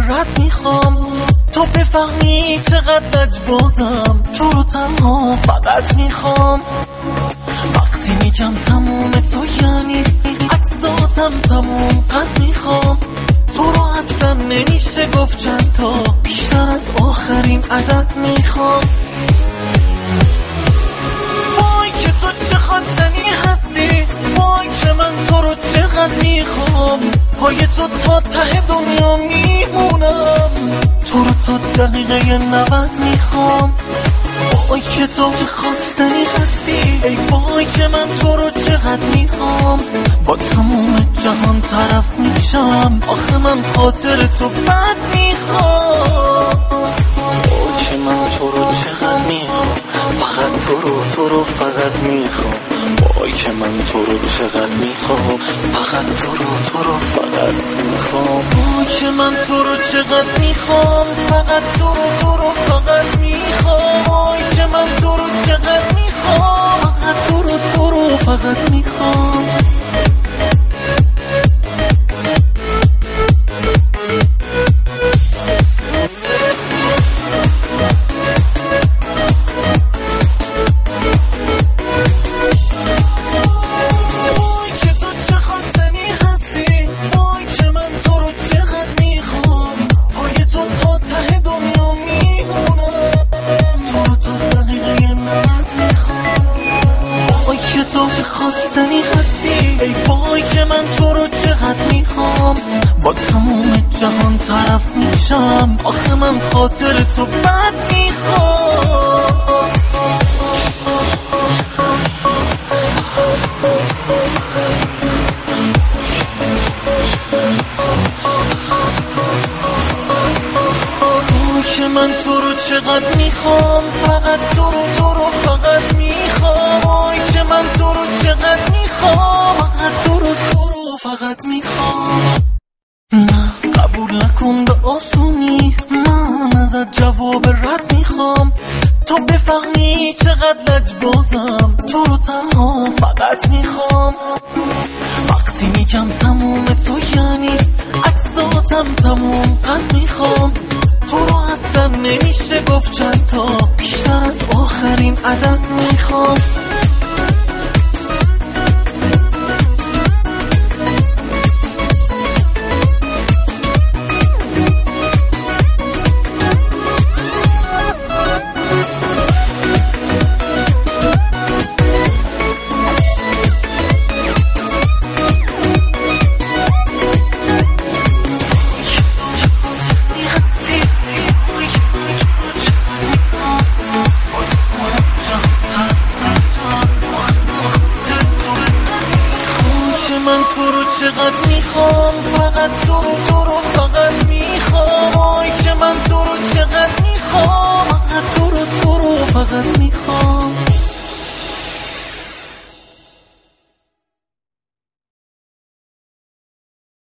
رد میخوام تا بفهمی چقدر لجبازم، تو رو تنها فقط میخوام. وقتی میگم تموم تو یعنی عکساتم تموم قد میخوام. تو رو اصلا نمیشه گفت چند تا، بیشتر از آخرین عدد میخوام. وای که تو چه خواستنی هستی، وای که من تو رو چقدر میخوام. پای تو تا ته دنیا میمونم، تو رو تا دقیقه 90 میخوام. وای که تو چه خواستنی هستی، ای وای که من تو رو چقدر میخوام. با تموم جهان طرف میشم، آخه من خاطر تو بد میخوام. وای که من تو رو چقدر میخوام، فقط تو رو فقط میخوام. وای که من تو رو چقدر میخوام، فقط تو رو فقط میخوام. وای که من تو رو چقدر میخوام، فقط تو رو فقط میخوام. وای که من تو رو چقدر میخوام، فقط تو رو فقط میخوام. خواستنی هستی، ای وای که من تو رو چقدر میخوام. با تموم جهان طرف میشم، آخه من خاطر تو بد میخوام. وای که من تو رو چقدر میخوام، فقط تو رو فقط میخوام. وای که من تو رو چقدر میخوام، فقط تو رو فقط میخوام. نه قبول نکن به آسونی، من ازت جواب رد میخوام تا بفهمی چقدر لجبازم، تو رو تنها فقط میخوام. وقتی میگم تموم تو یعنی عکساتم تموم قد میخوام. تو رو اصلا نمیشه گفت چند تا، بیشتر از آخرین عدد میخوام.